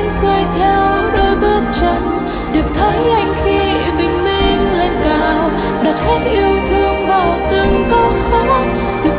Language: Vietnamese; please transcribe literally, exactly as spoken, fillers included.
mỉm cười theo đôi bước chân, được thấy anh khi bình minh lên cao, đặt hết yêu thương vào từng câu hát.